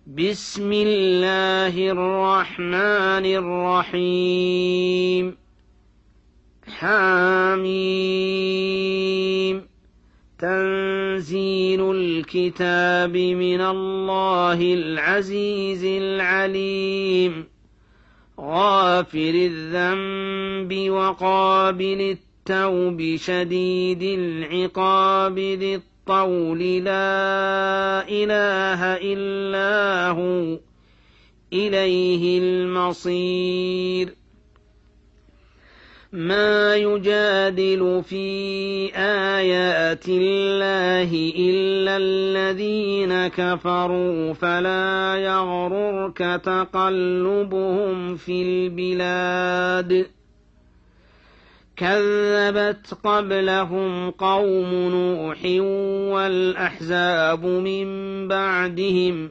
بسم الله الرحمن الرحيم. حميم. تنزيل الكتاب من الله العزيز العليم. غافر الذنب وقابل التوب شديد العقاب ذي الطول لا إله إلا هو إليه المصير. ما يجادل في آيات الله إلا الذين كفروا فلا يغررك تقلبهم في البلاد. كذبت قبلهم قوم نوح والأحزاب من بعدهم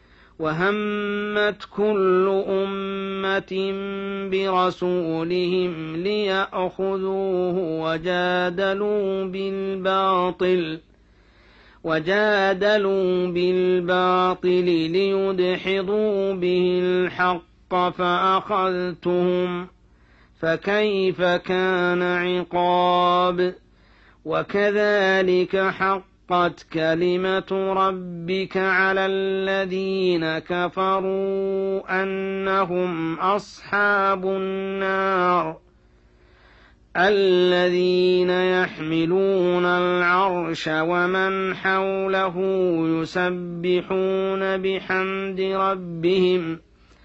وهمت كل أمة برسولهم ليأخذوه وجادلوا بالباطل ليدحضوا به الحق فأخذتهم فكيف كان عقاب. وكذلك حقت كلمة ربك على الذين كفروا أنهم أصحاب النار. الذين يحملون العرش ومن حوله يسبحون بحمد ربهم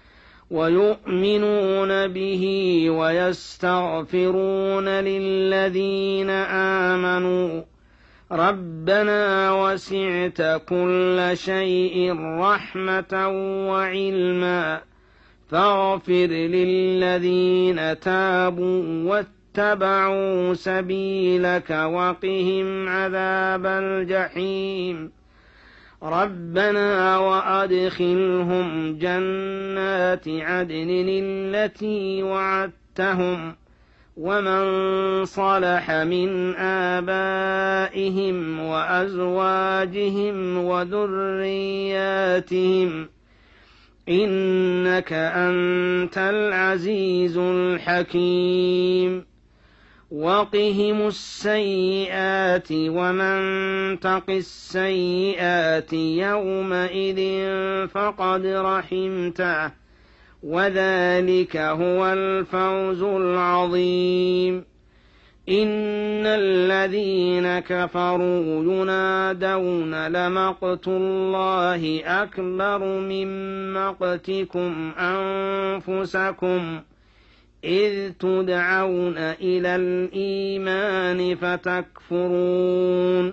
ويؤمنون به ويستغفرون للذين آمنوا ربنا وسعت كل شيء رحمة وعلما فاغفر للذين تابوا واتبعوا سبيلك وقهم عذاب الجحيم. ربنا وأدخلهم جنات عدن التي وعدتهم ومن صلح من آبائهم وأزواجهم وذرياتهم إنك أنت العزيز الحكيم. وقهم السيئات ومن تق السيئات يومئذ فقد رحمته وذلك هو الفوز العظيم. إن الذين كفروا ينادون لمقت الله أكبر من مقتكم أنفسكم إذ تدعون إلى الإيمان فتكفرون.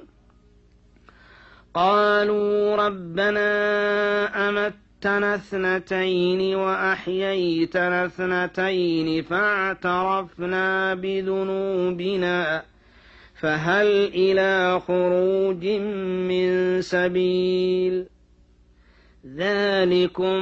قالوا ربنا أمتنا اثنتين وأحييتنا اثنتين فاعترفنا بذنوبنا فهل إلى خروج من سبيل. ذلكم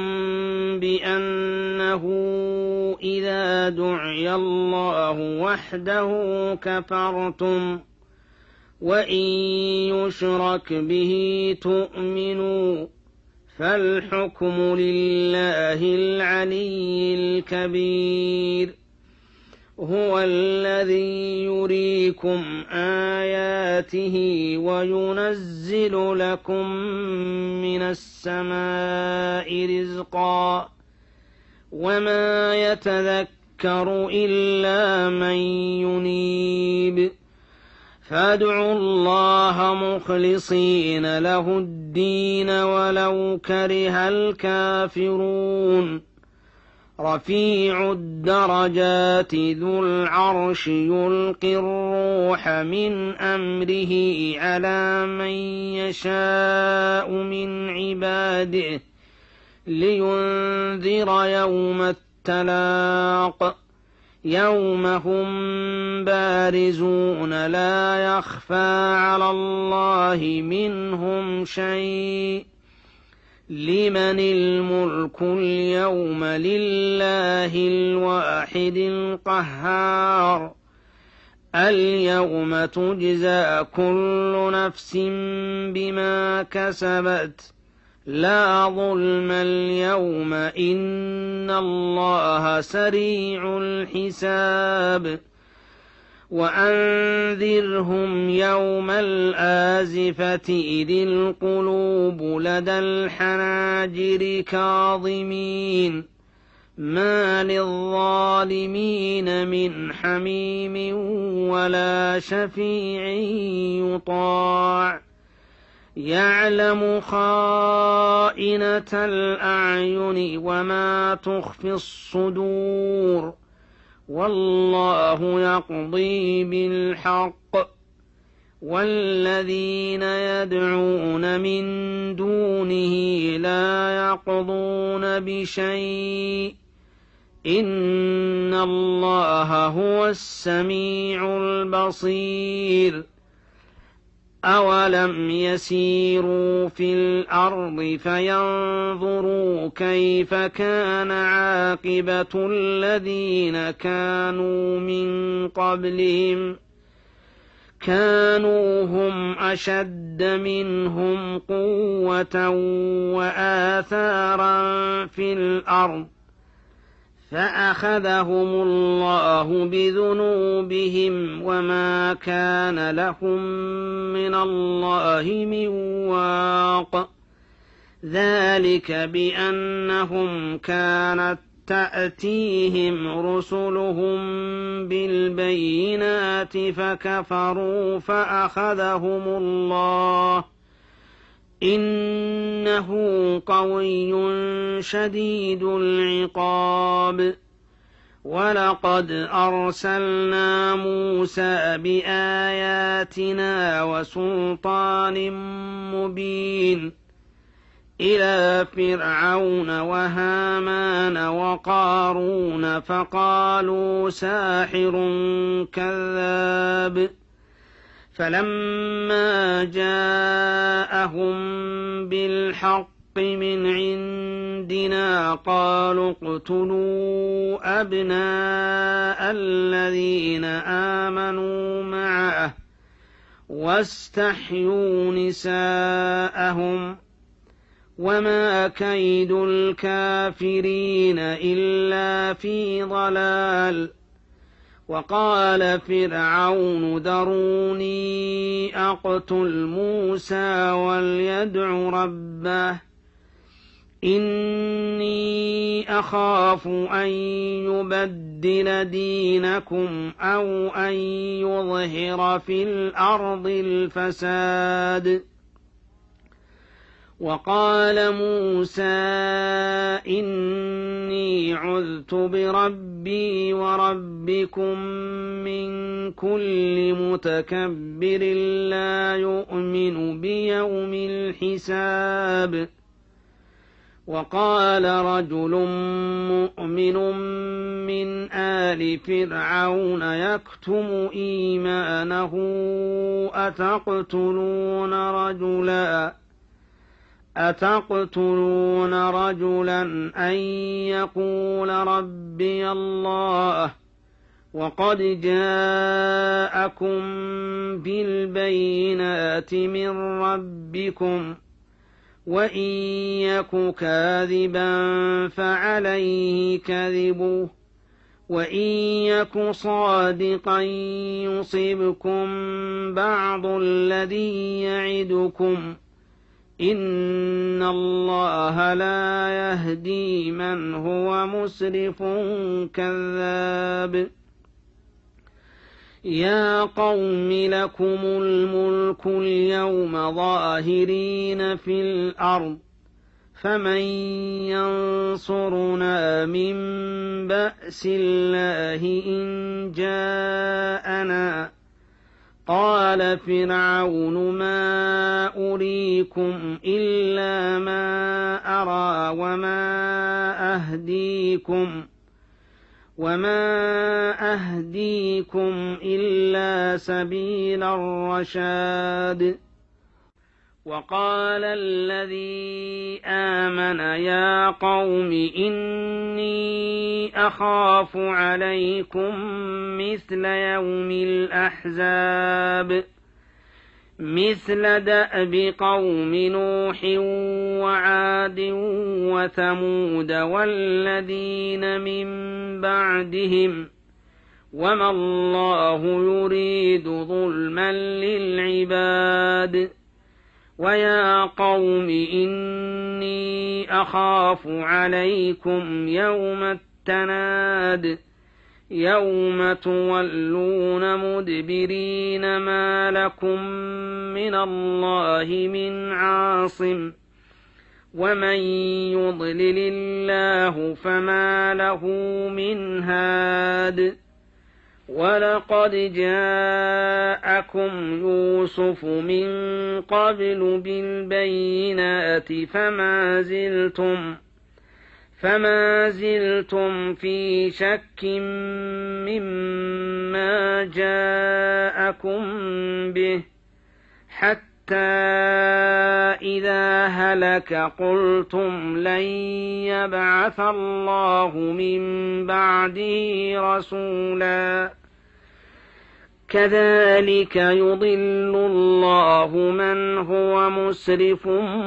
بأنه إذا دعي الله وحده كفرتم وإن يشرك به تؤمنوا فالحكم لله العلي الكبير. هو الذي يريكم آياته وينزل لكم من السماء رزقا وما يتذكر إلا من ينيب. فادعوا الله مخلصين له الدين ولو كره الكافرون. رفيع الدرجات ذو العرش يلقي الروح من أمره على من يشاء من عباده لينذر يوم التلاق يوم هم بارزون لا يخفى على الله منهم شيء. لمن الملك اليوم لله الواحد القهار. اليوم تجزى كل نفس بما كسبت لا ظلم اليوم إن الله سريع الحساب وأنذرهم يوم الآزفة إذ القلوب لدى الحناجر كاظمين ما للظالمين من حميم ولا شفيع يطاع يعلم خائنة الأعين وما تخفي الصدور والله يقضي بالحق والذين يدعون من دونه لا يقضون بشيء إن الله هو السميع البصير أولم يسيروا في الأرض فينظروا كيف كان عاقبة الذين كانوا من قبلهم كانوا هم أشد منهم قوة وآثارا في الأرض فأخذهم الله بذنوبهم وما كان لهم من الله من واق ذلك بأنهم كانت تأتيهم رسلهم بالبينات فكفروا فأخذهم الله إنه قوي شديد العقاب ولقد أرسلنا موسى بآياتنا وسلطان مبين إلى فرعون وهامان وقارون فقالوا ساحر كذاب فلما جاءهم بالحق من عندنا قالوا اقتلوا أبناء الذين آمنوا معه واستحيوا نساءهم وما كيد الكافرين إلا في ضلال وقال فرعون ذروني أقتل موسى وليدع ربه إني أخاف أن يبدل دينكم أو أن يظهر في الأرض الفساد وقال موسى إني عذت بربي وربكم من كل متكبر لا يؤمن بيوم الحساب وقال رجل مؤمن من آل فرعون يكتم إيمانه أتقتلون رجلا أن يقول ربي الله وقد جاءكم بالبينات من ربكم وإن يك كاذبا فعليه كذبه وإن يك صادقا يصبكم بعض الذي يعدكم إن الله لا يهدي من هو مسرف كذاب يا قوم لكم الملك اليوم ظاهرين في الأرض فمن ينصرنا من بأس الله إن جاءنا قال فرعون ما أريكم إلا ما أرى وما أهديكم إلا سبيل الرشاد وقال الذي آمن يا قوم إني أخاف عليكم مثل يوم الأحزاب مثل دأب قوم نوح وعاد وثمود والذين من بعدهم وما الله يريد ظلما للعباد ويا قوم إني أخاف عليكم يوم التناد يوم تولون مدبرين ما لكم من الله من عاصم ومن يضلل الله فما له من هاد ولقد جاءكم يوسف من قبل بالبينات فما زلتم في شك مما جاءكم به حتى إذا هلك قلتم لن يبعث الله من بعده رسولا كذلك يضل الله من هو مسرف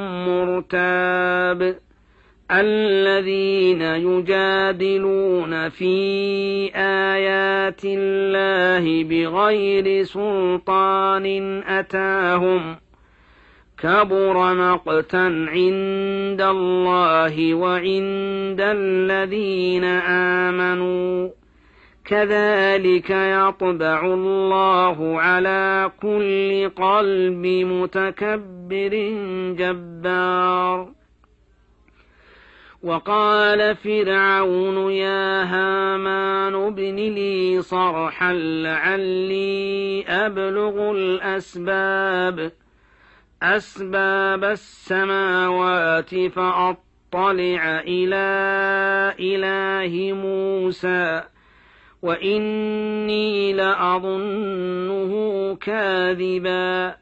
مرتاب الذين يجادلون في آيات الله بغير سلطان أتاهم كبر مقتا عند الله وعند الذين آمنوا كذلك يطبع الله على كل قلب متكبر جبار وقال فرعون يا هامان ابن لي صرحا لعلي أبلغ أسباب السماوات فأطلع إلى إله موسى وإني لأظنه كاذبا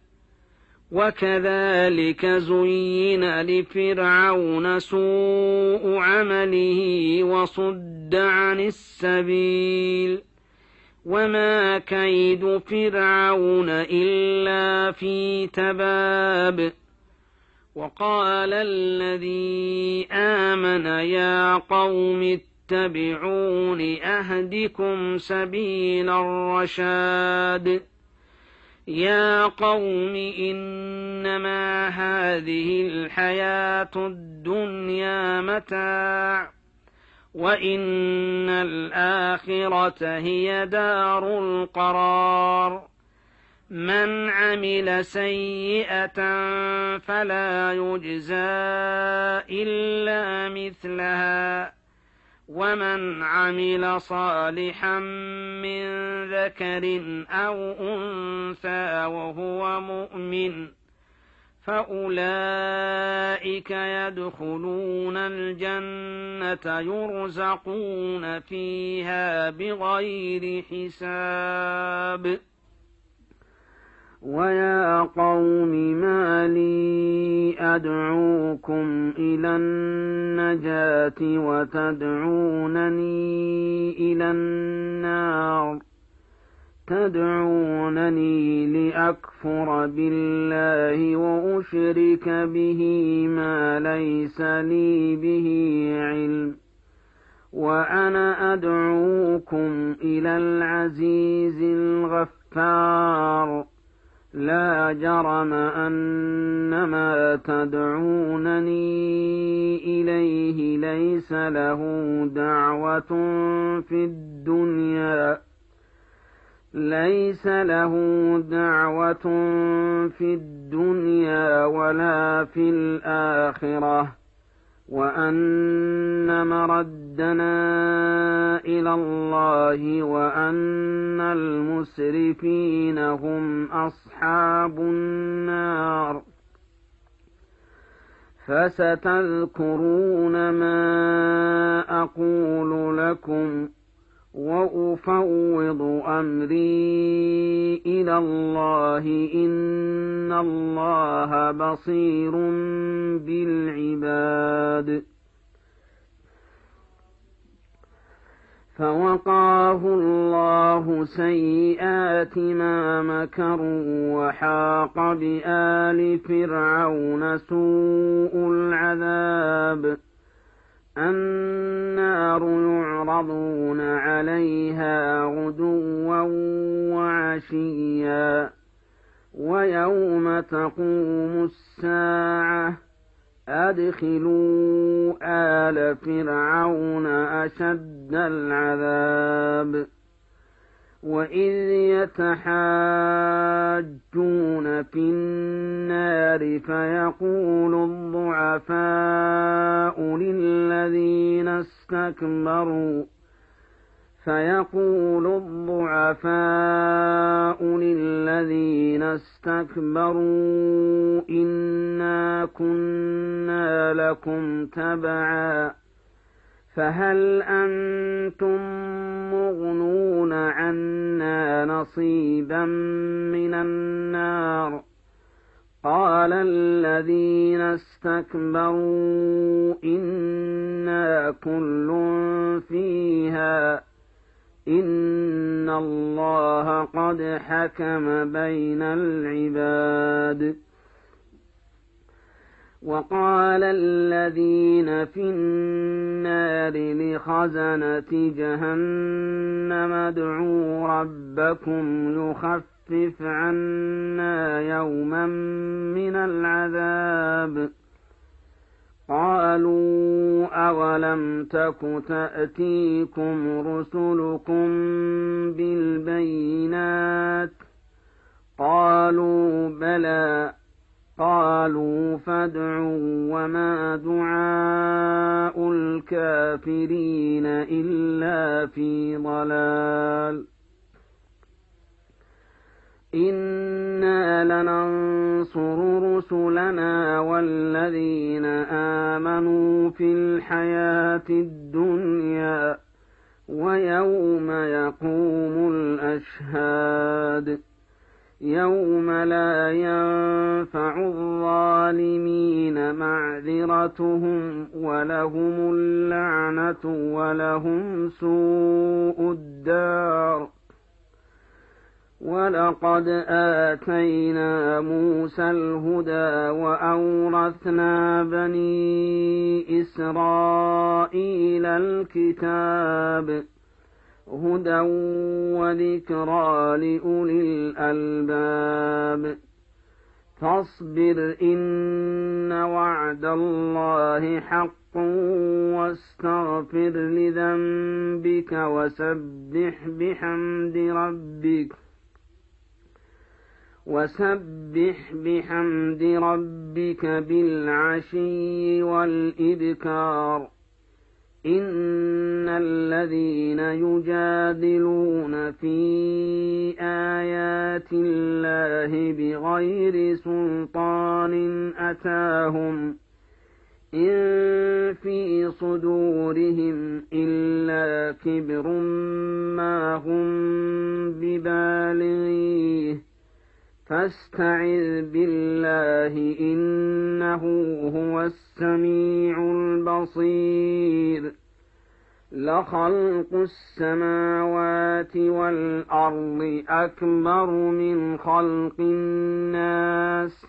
وكذلك زين لفرعون سوء عمله وصد عن السبيل وما كيد فرعون إلا في تباب وقال الذي آمن يا قوم اتبعون أهدكم سبيل الرشاد يا قوم إنما هذه الحياة الدنيا متاع وإن الآخرة هي دار القرار من عمل سيئة فلا يجزى إلا مثلها ومن عمل صالحا من ذكر أو أنثى وهو مؤمن فأولئك يدخلون الجنة يرزقون فيها بغير حساب ويا قوم ما لي أدعوكم إلى النجاة وتدعونني إلى النار تدعونني لأكفر بالله وأشرك به ما ليس لي به علم وأنا أدعوكم إلى العزيز الغفار لا جرم أن ما تدعونني إليه ليس له دعوة في الدنيا ولا في الآخرة وأن مردنا إلى الله وأن المسرفين هم أصحاب النار فستذكرون ما أقول لكم وأفوض أمري إلى الله إن الله بصير بالعباد فوقاه الله سيئات ما مكروا وحاق بآل فرعون سوء العذاب النار يعرضون عليها غدوا وعشيا ويوم تقوم الساعة أدخلوا آل فرعون أشد العذاب وإذ يتحاجون في النار فيقول الضعفاء للذين استكبروا إنا كنا لكم تبعا فهل أنتم مغنون عنا نصيبا من النار قال الذين استكبروا إنا كل فيها إن الله قد حكم بين العباد وقال الذين في النار لخزنة جهنم ادعوا ربكم يخفف عنا يوما من العذاب قالوا أولم تك تأتيكم رسلكم بالبينات قالوا بلى قالوا فادعوا وما دعاء الكافرين إلا في ضلال إنا لننصر رسلنا والذين آمنوا في الحياة الدنيا ويوم يقوم الأشهاد يوم لا ينفع الظالمين معذرتهم ولهم اللعنة ولهم سوء الدار ولقد آتينا موسى الهدى وأورثنا بني إسرائيل الكتاب هدى وذكرى لأولي الألباب فاصبر إن وعد الله حق واستغفر لذنبك وسبح بحمد ربك بالعشي والإبكار إن الذين يجادلون في آيات الله بغير سلطان أتاهم إن في صدورهم إلا كبر ما هم ببالغيه فاستعذ بالله إنه هو السميع البصير لخلق السماوات والأرض أكبر من خلق الناس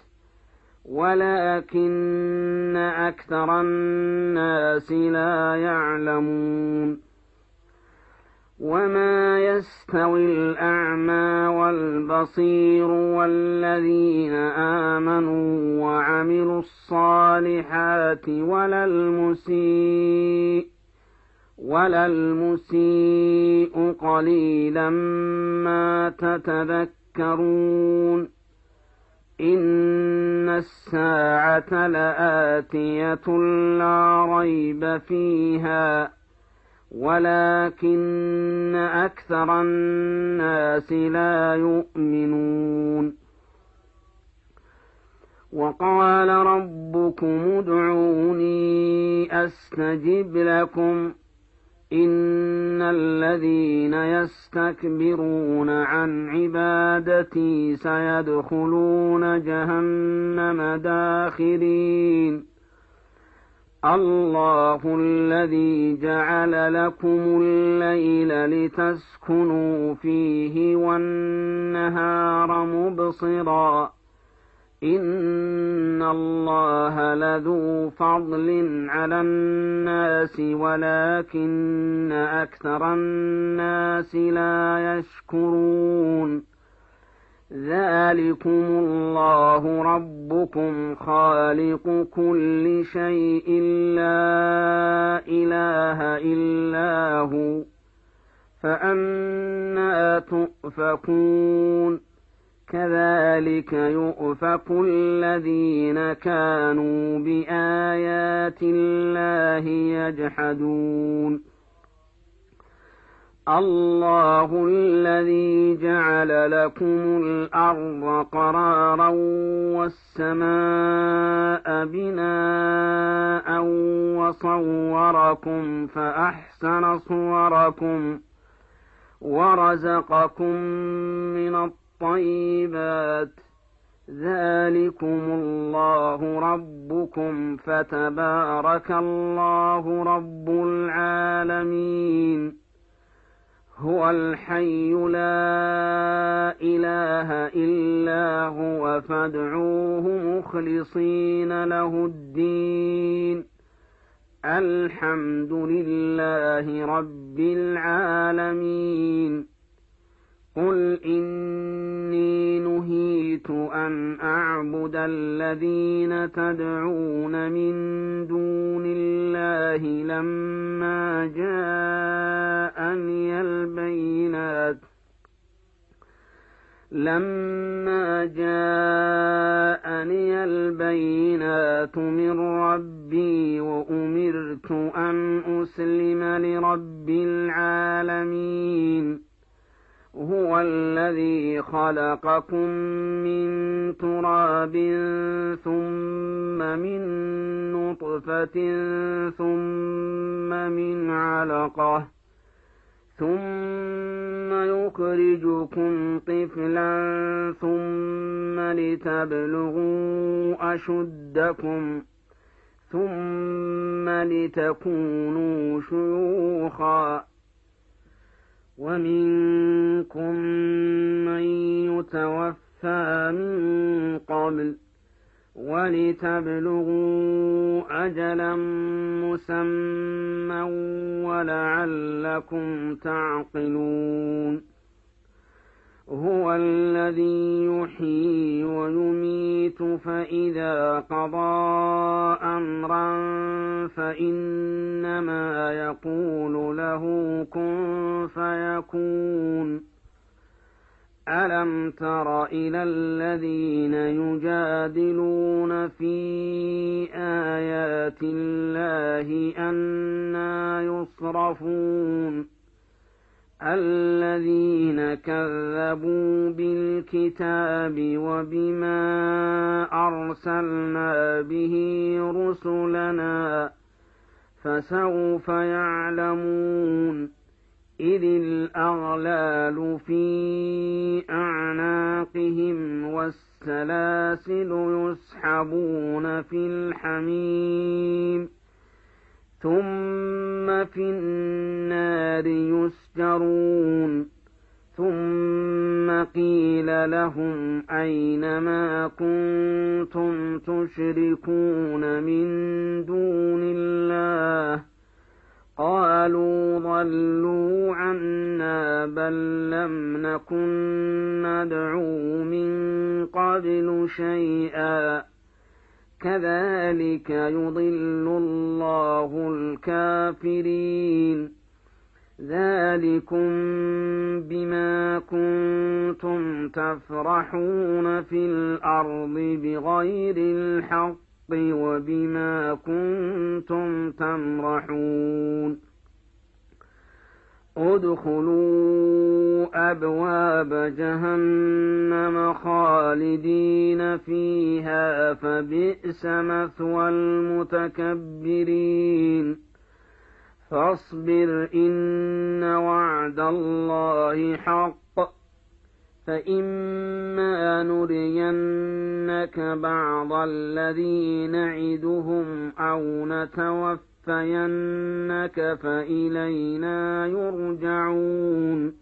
ولكن أكثر الناس لا يعلمون وما يستوي الأعمى والبصير والذين آمنوا وعملوا الصالحات ولا المسيء قليلا ما تتذكرون إن الساعة لآتية لا ريب فيها ولكن أكثر الناس لا يؤمنون وقال ربكم ادعوني أستجب لكم إن الذين يستكبرون عن عبادتي سيدخلون جهنم داخرين الله الذي جعل لكم الليل لتسكنوا فيه والنهار مبصرا إن الله لذو فضل على الناس ولكن أكثر الناس لا يشكرون ذلكم الله ربكم خالق كل شيء لا إله إلا هو فأنى تؤفكون كذلك يؤفك الذين كانوا بآيات الله يجحدون الله الذي جعل لكم الأرض قرارا والسماء بناء وصوركم فأحسن صوركم ورزقكم من الطيبات ذلكم الله ربكم فتبارك الله رب العالمين هو الحي لا إله إلا هو فادعوه مخلصين له الدين الحمد لله رب العالمين قل إني نهيت أن أعبد الذين تدعون من دون الله لما جاءني البينات من ربي وأمرت أن أسلم لرب العالمين هو الذي خلقكم من تراب ثم من نطفة ثم من علقة ثم يخرجكم طفلا ثم لتبلغوا أشدكم ثم لتكونوا شيوخا ومنكم من يتوفى من قبل ولتبلغوا أجلا مسمى ولعلكم تعقلون هو الذي يحيي ويميت فإذا قضى أمرا فإنما يقول له كن فيكون ألم تر إلى الذين يجادلون في آيات الله أنى يصرفون الذين كذبوا بالكتاب وبما أرسلنا به رسلنا فسوف يعلمون إذ الأغلال في أعناقهم والسلاسل يسحبون في الحميم ثم في النار يسجرون ثم قيل لهم أين ما كنتم تشركون من دون الله قالوا ضلوا عنا بل لم نكن ندعو من قبل شيئا كذلك يضل الله الكافرين ذلكم بما كنتم تفرحون في الأرض بغير الحق وبما كنتم تمرحون ادخلوا أبواب جهنم خالدين فيها فبئس مثوى المتكبرين فاصبر إن وعد الله حق فإما نرينك بعض الذي نعدهم أو نتوفينك فإلينا يرجعون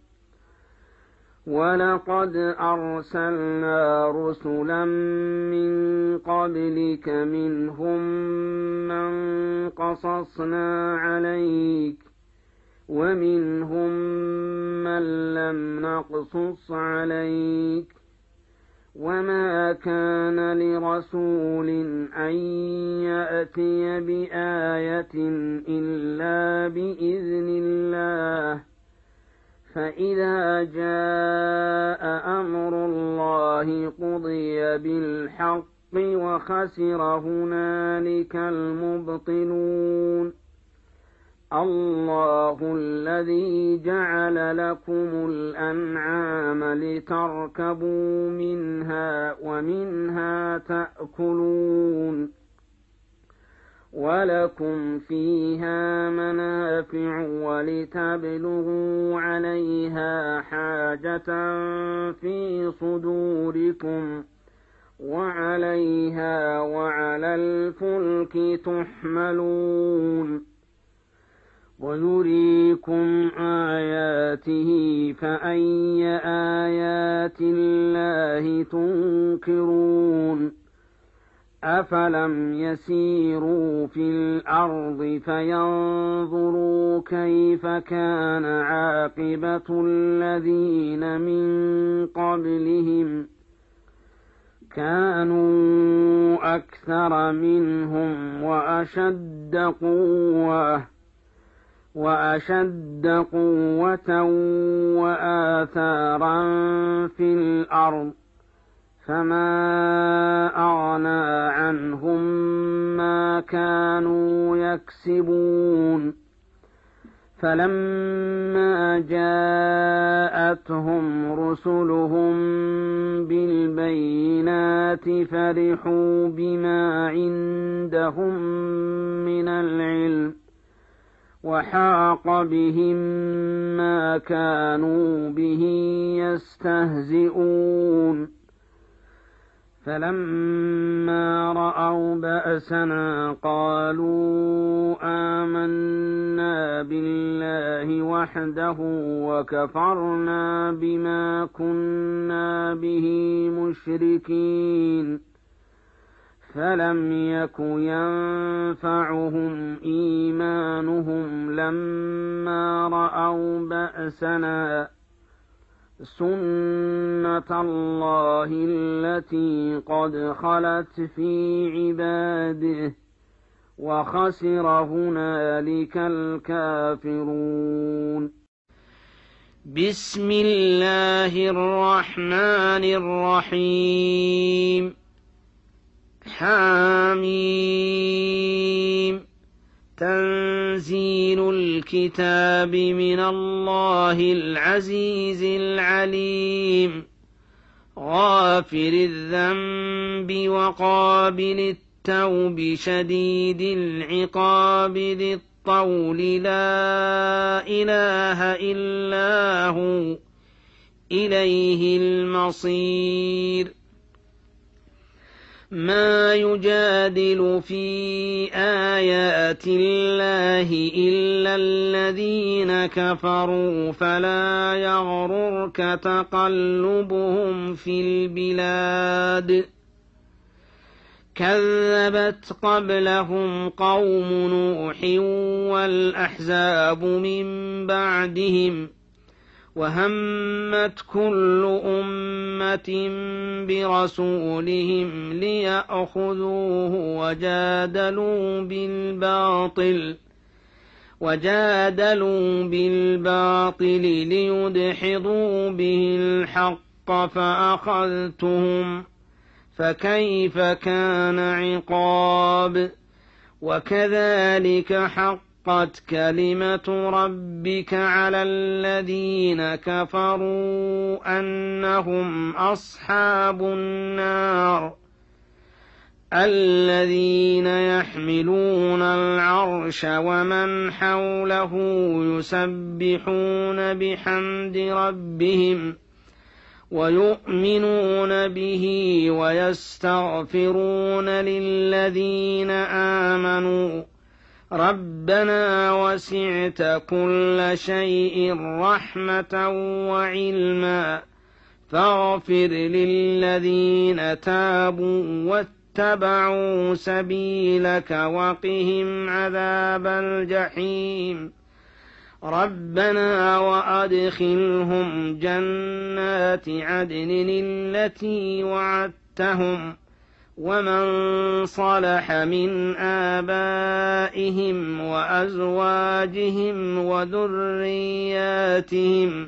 ولقد أرسلنا رسلا من قبلك منهم من قصصنا عليك ومنهم من لم نقصص عليك وما كان لرسول أن يأتي بآية إلا بإذن الله فإذا جاء أمر الله قضي بالحق وخسر هنالك المبطلون الله الذي جعل لكم الأنعام لتركبوا منها ومنها تأكلون ولكم فيها منافع ولتبلغوا عليها حاجة في صدوركم وعليها وعلى الفلك تحملون ويريكم آياته فأي آيات الله تنكرون أفلم يسيروا في الأرض فينظروا كيف كان عاقبة الذين من قبلهم كانوا أكثر منهم وأشد قوة وآثارا في الأرض فما أغنى عنهم ما كانوا يكسبون فلما جاءتهم رسلهم بالبينات فرحوا بما عندهم من العلم وحاق بهم ما كانوا به يستهزئون فلما رأوا بأسنا قالوا آمنا بالله وحده وكفرنا بما كنا به مشركين فلم يك ينفعهم إيمانهم لما رأوا بأسنا سنة الله التي قد خلت في عباده وخسر هنالك الكافرون بسم الله الرحمن الرحيم حميم تنزيل الكتاب من الله العزيز العليم غافر الذنب وقابل التوب شديد العقاب ذي الطول لا إله إلا هو إليه المصير ما يجادل في آيات الله إلا الذين كفروا فلا يغررك تقلبهم في البلاد كذبت قبلهم قوم نوح والأحزاب من بعدهم وهمت كل أمة برسولهم ليأخذوه وجادلوا بالباطل ليدحضوا به الحق فأخذتهم فكيف كان عقاب وكذلك حقت كلمة ربك على الذين كفروا أنهم أصحاب النار الذين يحملون العرش ومن حوله يسبحون بحمد ربهم ويؤمنون به ويستغفرون للذين آمنوا ربنا وسعت كل شيء رحمة وعلما فاغفر للذين تابوا واتبعوا سبيلك وقهم عذاب الجحيم ربنا وأدخلهم جنات عدن التي وعدتهم ومن صلح من آبائهم وأزواجهم وذرياتهم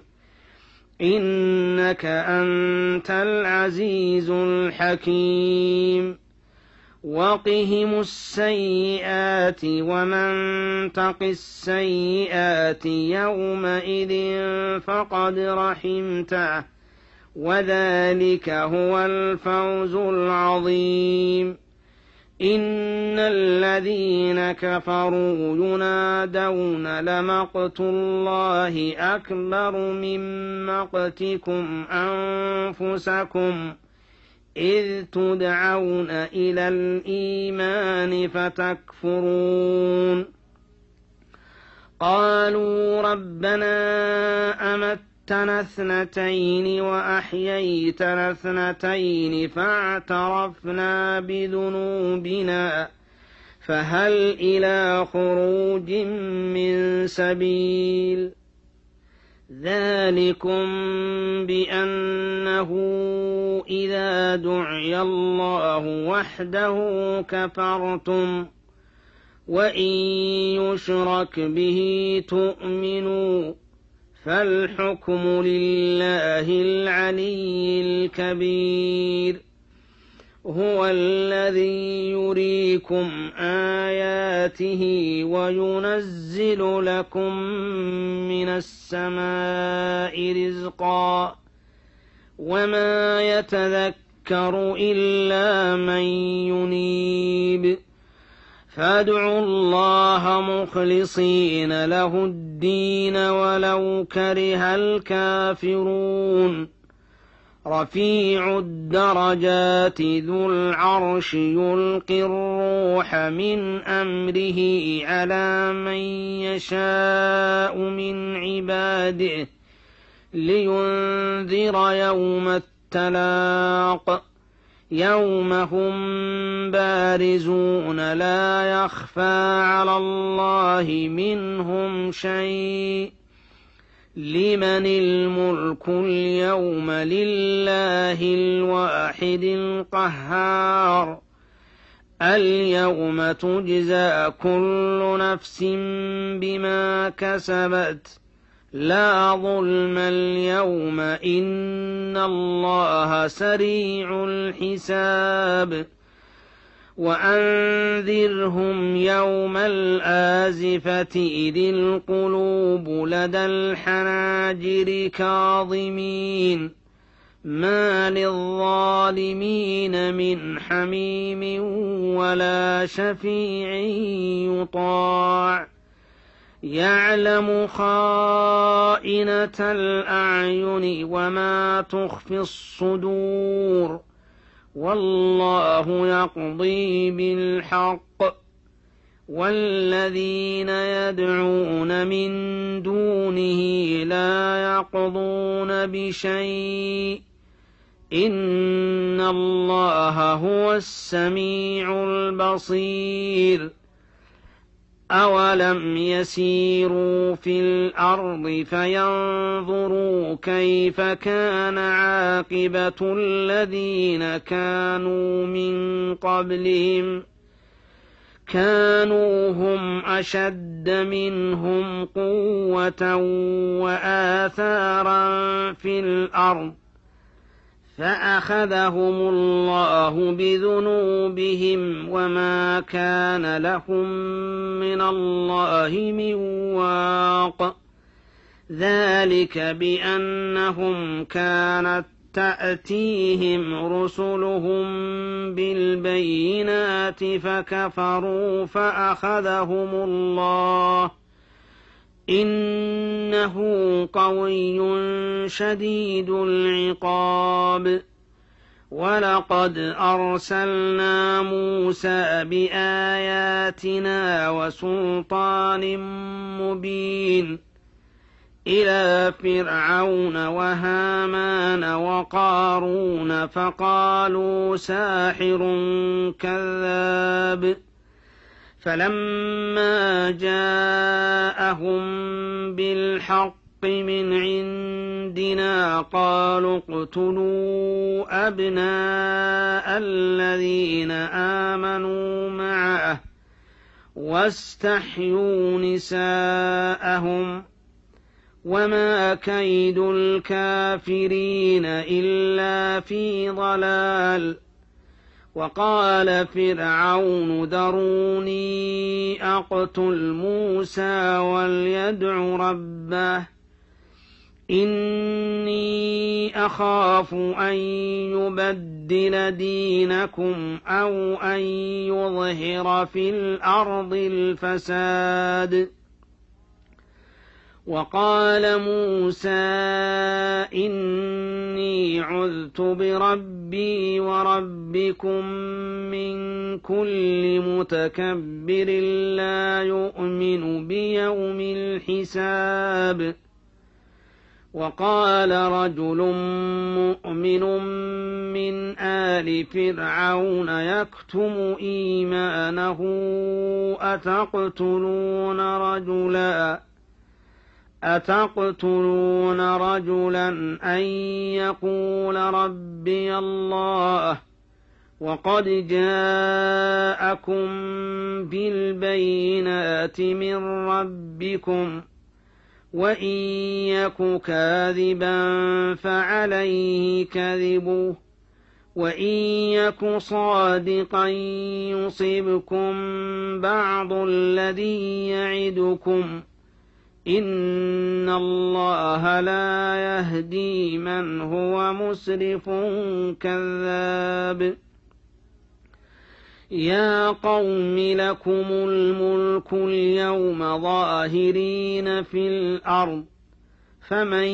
إنك أنت العزيز الحكيم وقهم السيئات ومن تق السيئات يومئذ فقد رحمته وذلك هو الفوز العظيم إن الذين كفروا ينادون لمقت الله أكبر من مقتكم أنفسكم إذ تدعون إلى الإيمان فتكفرون قالوا ربنا أمتنا اثنتين وأحييتنا اثنتين فاعترفنا بذنوبنا فهل إلى خروج من سبيل ذلكم بأنه إذا دعي الله وحده كفرتم وإن يشرك به تؤمنوا فالحكم لله العلي الكبير هو الذي يريكم آياته وينزل لكم من السماء رزقا وما يتذكر إلا من ينيب فادعوا الله مخلصين له الدين ولو كره الكافرون رفيع الدرجات ذو العرش يلقي الروح من أمره على من يشاء من عباده لينذر يوم التلاق يوم هم بارزون لا يخفى على الله منهم شيء لمن الملك اليوم لله الواحد القهار اليوم تجزى كل نفس بما كسبت لا ظلم اليوم إن الله سريع الحساب وأنذرهم يوم الآزفة إذ القلوب لدى الحناجر كاظمين ما للظالمين من حميم ولا شفيع يطاع يعلم خائنة الأعين وما تخفي الصدور والله يقضي بالحق والذين يدعون من دونه لا يقضون بشيء إن الله هو السميع البصير أولم يسيروا في الأرض فينظروا كيف كان عاقبة الذين كانوا من قبلهم كانوا هم أشد منهم قوة وآثارا في الأرض فأخذهم الله بذنوبهم وما كان لهم من الله من واق ذلك بأنهم كانت تأتيهم رسلهم بالبينات فكفروا فأخذهم الله إنه قوي شديد العقاب. ولقد أرسلنا موسى بآياتنا وسلطان مبين إلى فرعون وهامان وقارون فقالوا ساحر كذاب. فلما جاءهم بالحق من عندنا قالوا اقتلوا أبناء الذين آمنوا معه واستحيوا نساءهم وما كيد الكافرين إلا في ضلال. وقال فرعون ذروني أقتل موسى وليدع ربه إني أخاف أن يبدل دينكم أو أن يظهر في الأرض الفساد. وقال موسى إني عذت بربي وربكم من كل متكبر لا يؤمن بيوم الحساب. وقال رجل مؤمن من آل فرعون يكتم إيمانه أتقتلون رجلا أن يقول ربي الله وقد جاءكم بالبينات من ربكم وإن يك كاذبا فعليه كذبه وإن يك صادقا يصبكم بعض الذي يعدكم إن الله لا يهدي من هو مسرف كذاب. يا قوم لكم الملك اليوم ظاهرين في الأرض فمن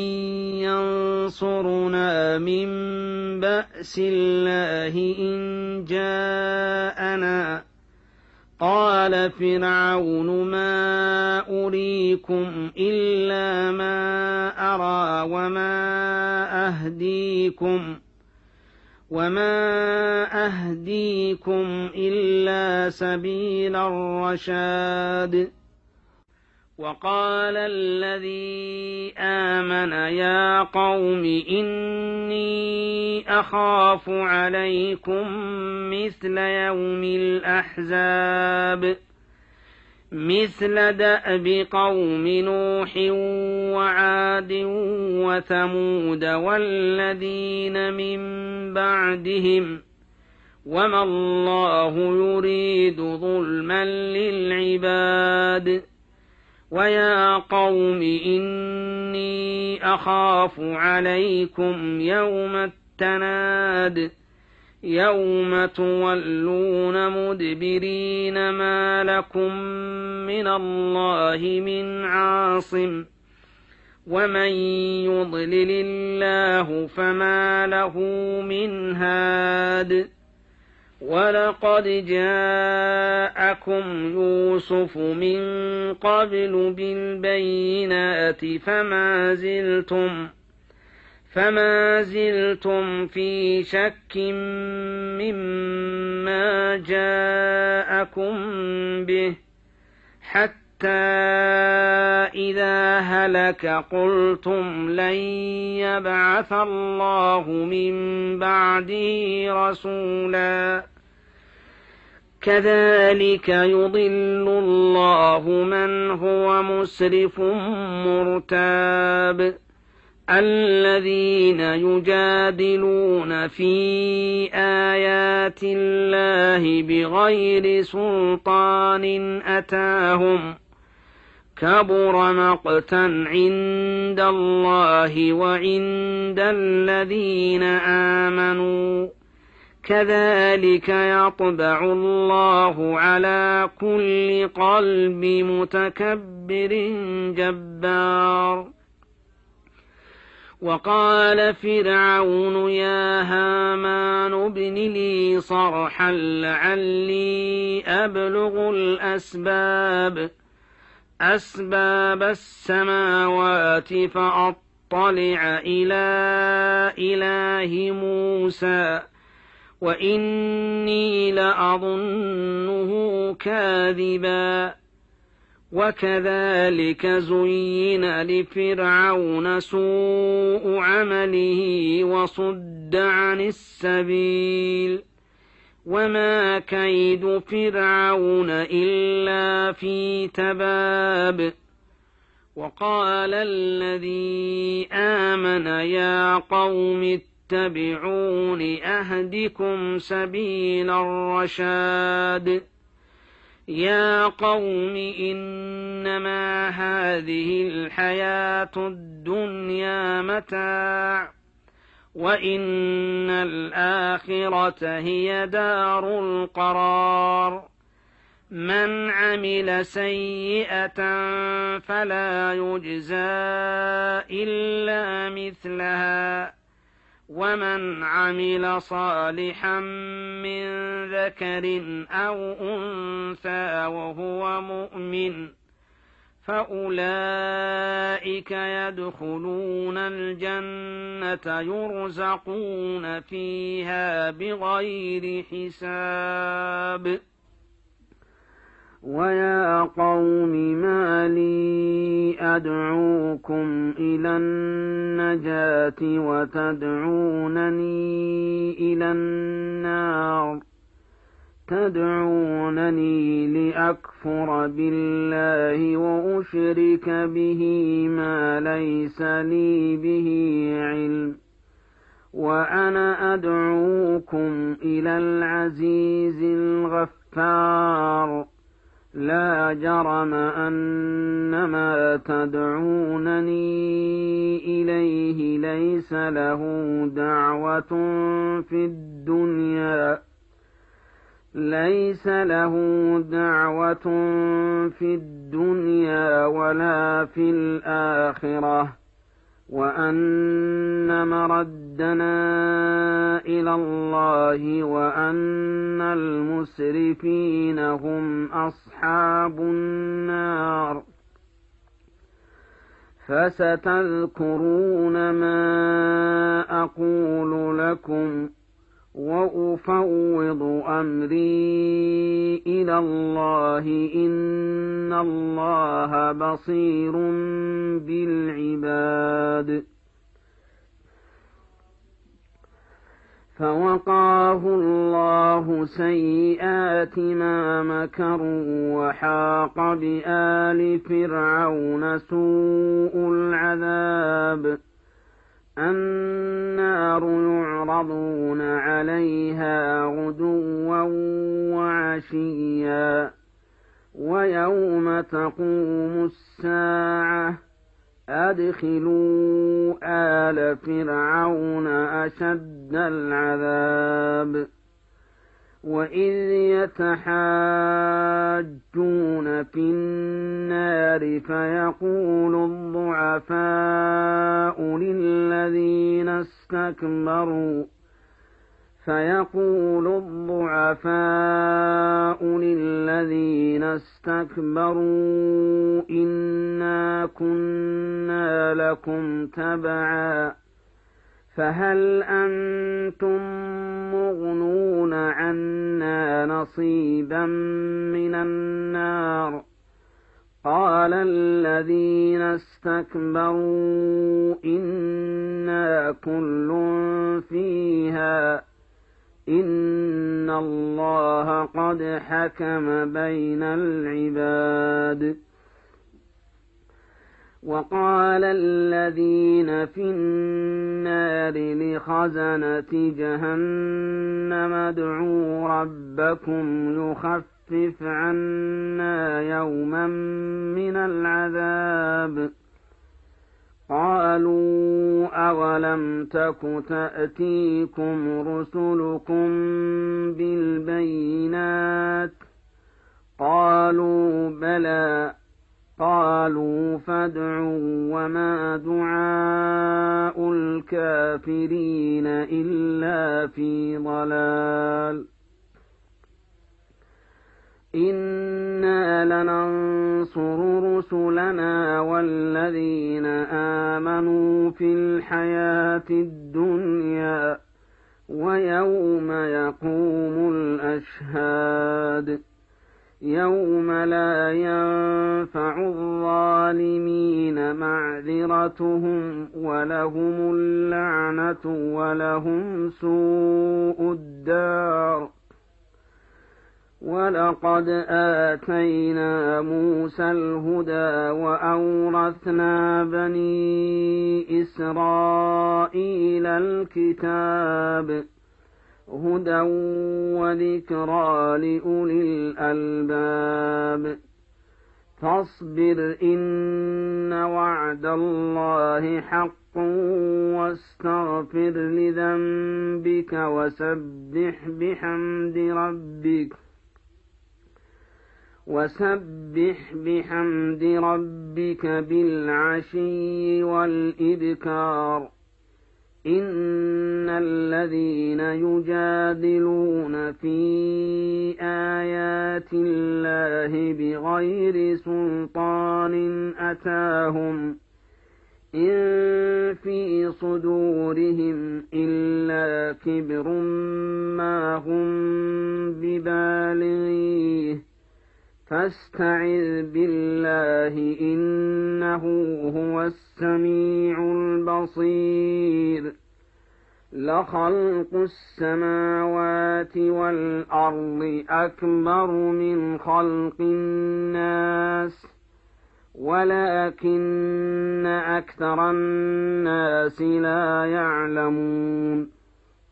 ينصرنا من بأس الله إن جاءنا. قال فرعون ما أريكم إلا ما أرى وما أهديكم إلا سبيل الرشاد. وقال الذي آمن يا قوم إني أخاف عليكم مثل يوم الأحزاب مثل دأب قوم نوح وعاد وثمود والذين من بعدهم وما الله يريد ظلما للعباد. ويا قوم إني أخاف عليكم يوم التناد يوم تولون مدبرين ما لكم من الله من عاصم ومن يضلل الله فما له من هاد. ولقد جاءكم يوسف من قبل بالبينات فما زلتم في شك مما جاءكم به حتى إذا هلك قلتم لن يبعث الله من بعده رسولا. كذلك يضل الله من هو مسرف مرتاب. الذين يجادلون في آيات الله بغير سلطان أتاهم كبر مقتا عند الله وعند الذين آمنوا كذلك يطبع الله على كل قلب متكبر جبار. وقال فرعون يا هامان ابن لي صرحا لعلي أبلغ أسباب السماوات فأطلع إلى إله موسى وإني لأظنه كاذبا. وكذلك زين لفرعون سوء عمله وصد عن السبيل وما كيد فرعون إلا في تباب. وقال الذي آمن يا قوم اتبعون أهدكم سبيل الرشاد. يا قوم إنما هذه الحياة الدنيا متاع وإن الآخرة هي دار القرار. من عمل سيئة فلا يجزى إلا مثلها ومن عمل صالحا من ذكر أو أنثى وهو مؤمن فأولئك يدخلون الجنة يرزقون فيها بغير حساب. ويا قوم ما لي أدعوكم إلى النجاة وتدعونني إلى النار. تدعونني لأكفر بالله وأشرك به ما ليس لي به علم وأنا أدعوكم إلى العزيز الغفار. لا جرم أنما تدعونني إليه ليس له دعوة في الدنيا ولا في الآخرة وأن مردنا إلى الله وأن المسرفين هم أصحاب النار. فستذكرون ما أقول لكم وأفوض أمري إلى الله إن الله بصير بالعباد. فوقاه الله سيئات ما مكروا وحاق بآل فرعون سوء العذاب. النار يعرضون عليها غدوا وعشيا ويوم تقوم الساعة أدخلوا آل فرعون أشد العذاب. وإذ يتحاجون في النار فيقول الضعفاء للذين استكبروا إنا كنا لكم تبعا فهل أنتم مغنون عنا نصيبا من النار. قال الذين استكبروا إنا كل فيها إن الله قد حكم بين العباد. وقال الذين في النار لخزنة جهنم ادعوا ربكم يخفف عنا يوما من العذاب. قالوا أولم تك تأتيكم رسلكم بالبينات قالوا بلى قالوا فادعوا وما دعاء الكافرين إلا في ضلال إنا لننصر رسلنا والذين آمنوا في الحياة الدنيا ويوم يقوم الأشهاد يوم لا ينفع الظالمين معذرتهم ولهم اللعنة ولهم سوء الدار ولقد آتينا موسى الهدى وأورثنا بني إسرائيل الكتاب هدى وذكرى لأولي الألباب فاصبر إن وعد الله حق واستغفر لذنبك وسبح بحمد ربك بالعشي والإبكار إن الذين يجادلون في آيات الله بغير سلطان أتاهم إن في صدورهم إلا كبر ما هم ببالغيه فاستعذ بالله إنه هو السميع البصير لخلق السماوات والأرض أكبر من خلق الناس ولكن أكثر الناس لا يعلمون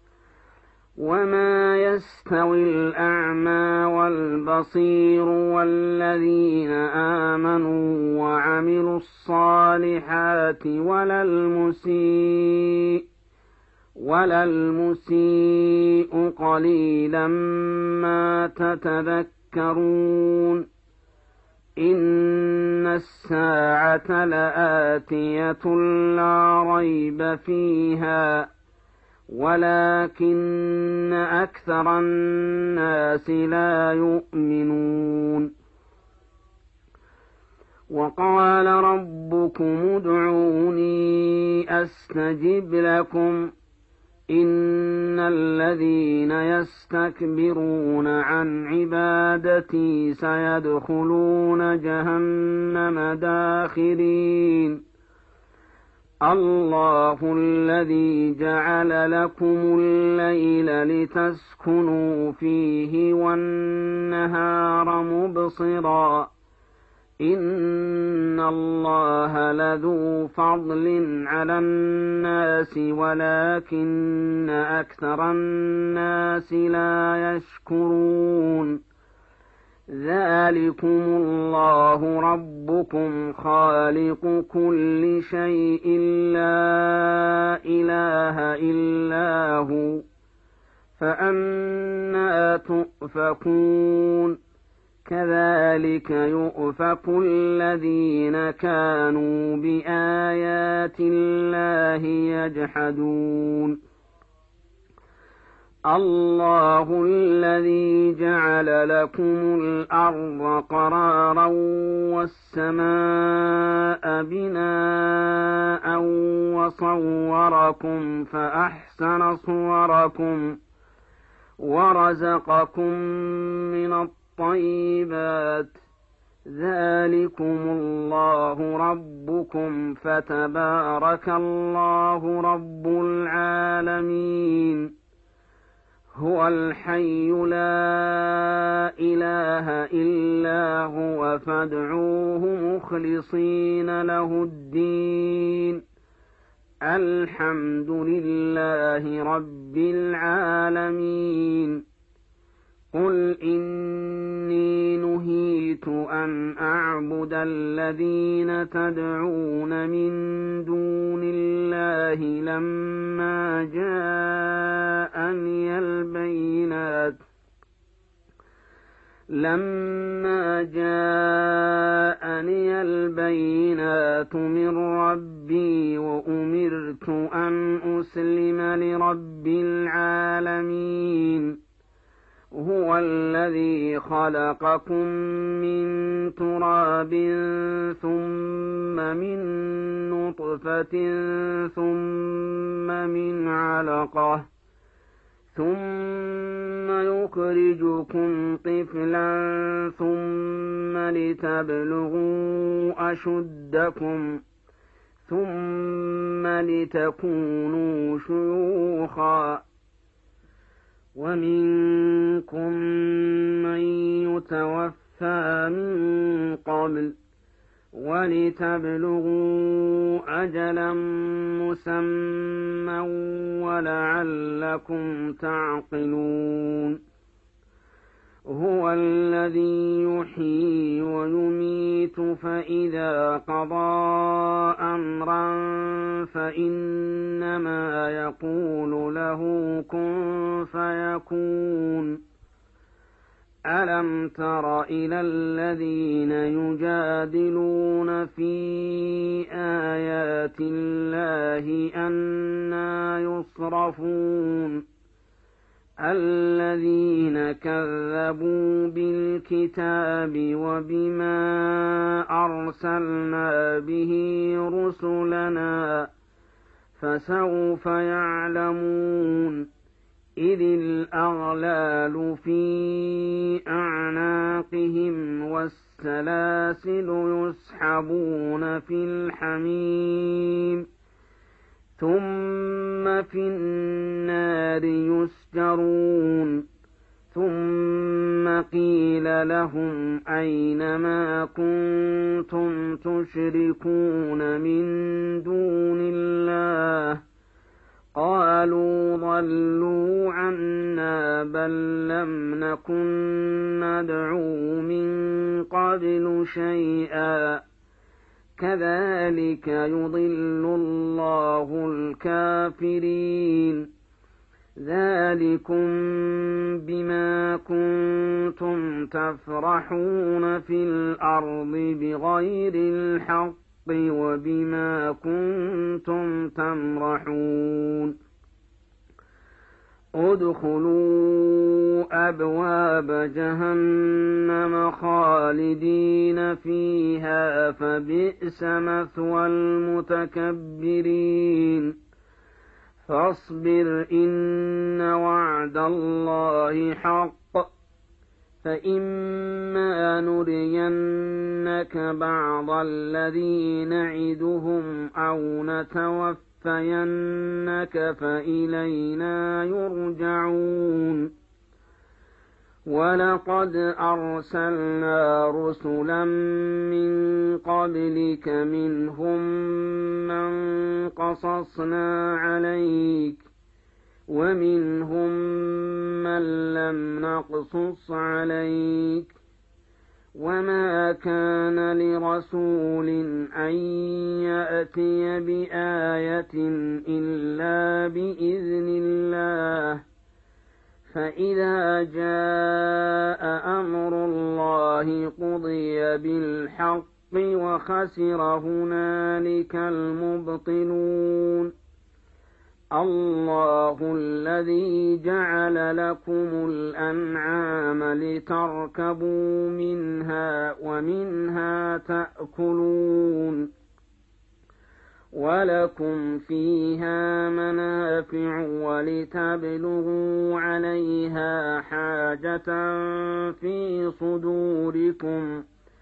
وما يستوي الأعمى والبصير والذين آمنوا وعملوا الصالحات ولا المسيء قليلا ما تتذكرون إن الساعة لآتية لا ريب فيها ولكن أكثر الناس لا يؤمنون وقال ربكم ادعوني أستجب لكم إن الذين يستكبرون عن عبادتي سيدخلون جهنم داخرين الله الذي جعل لكم الليل لتسكنوا فيه والنهار مبصرا إن الله لذو فضل على الناس ولكن أكثر الناس لا يشكرون ذلكم الله ربكم خالق كل شيء لا إله إلا هو فأنى تؤفكون كذلك يؤفك الذين كانوا بآيات الله يجحدون الله الذي جعل لكم الأرض قرارا والسماء بناء وصوركم فأحسن صوركم ورزقكم من الطيبات ذلكم الله ربكم فتبارك الله رب العالمين هو الحي لا إله إلا هو فادعوه مخلصين له الدين الحمد لله رب العالمين قل إني نهيت أن أعبد الذين تدعون من دون الله لما جاءني البينات من ربي وأمرت أن أسلم لرب العالمين هو الذي خلقكم من تراب ثم من نطفة ثم من علقة ثم يخرجكم طفلا ثم لتبلغوا أشدكم ثم لتكونوا شيوخا ومنكم من يتوفى من قبل ولتبلغوا أجلا مسمى ولعلكم تعقلون هو الذي يحيي ويميت فإذا قضى أمرا فإنما يقول له كن فيكون ألم تر إلى الذين يجادلون في آيات الله أنى يصرفون الذين كذبوا بالكتاب وبما أرسلنا به رسلنا فسوف يعلمون إذ الأغلال في أعناقهم والسلاسل يسحبون في الحميم ثم في النار يسجرون ثم قيل لهم أين ما كنتم تشركون من دون الله قالوا ضلوا عنا بل لم نكن ندعو من قبل شيئا كذلك يضل الله الكافرين ذلكم بما كنتم تفرحون في الأرض بغير الحق وبما كنتم تمرحون ادخلوا أبواب جهنم خالدين فيها فبئس مثوى المتكبرين فاصبر إن وعد الله حق فإما نرينك بعض الذي نعدهم أو نتوفينك فإلينا يرجعون ولقد أرسلنا رسلا من قبلك منهم من قصصنا عليك ومنهم من لم نقصص عليك وما كان لرسول أن يأتي بآية إلا بإذن الله فإذا جاء أمر الله قضي بالحق وخسر هنالك المبطلون الله الذي جعل لكم الأنعام لتركبوا منها ومنها تأكلون ولكم فيها منافع ولتبلغوا عليها حاجة في صدوركم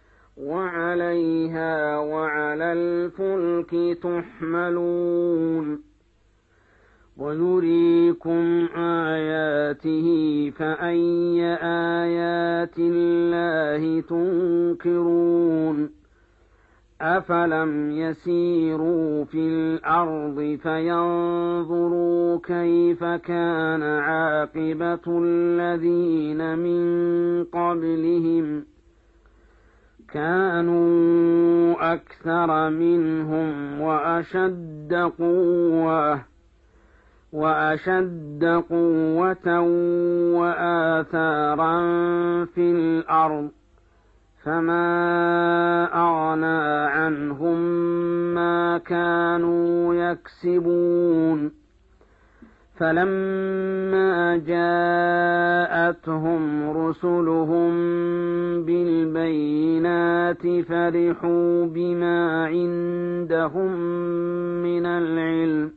وعليها وعلى الفلك تحملون ويريكم آياته فأي آيات الله تنكرون أفلم يسيروا في الأرض فينظروا كيف كان عاقبة الذين من قبلهم كانوا أكثر منهم وأشد قوة وآثارا في الأرض فما أغنى عنهم ما كانوا يكسبون فلما جاءتهم رسلهم بالبينات فرحوا بما عندهم من العلم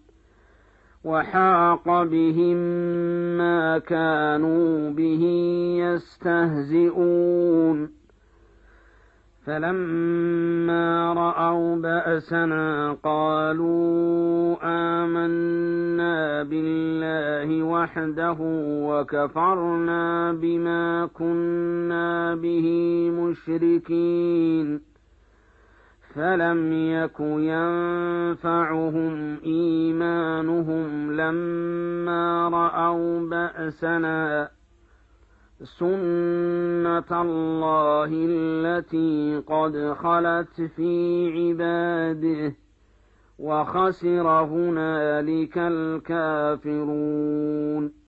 وحاق بهم ما كانوا به يستهزئون فلما رأوا بأسنا قالوا آمنا بالله وحده وكفرنا بما كنا به مشركين فلم يك ينفعهم إيمانهم لما رأوا بأسنا سنة الله التي قد خلت في عباده وخسر هنالك الكافرون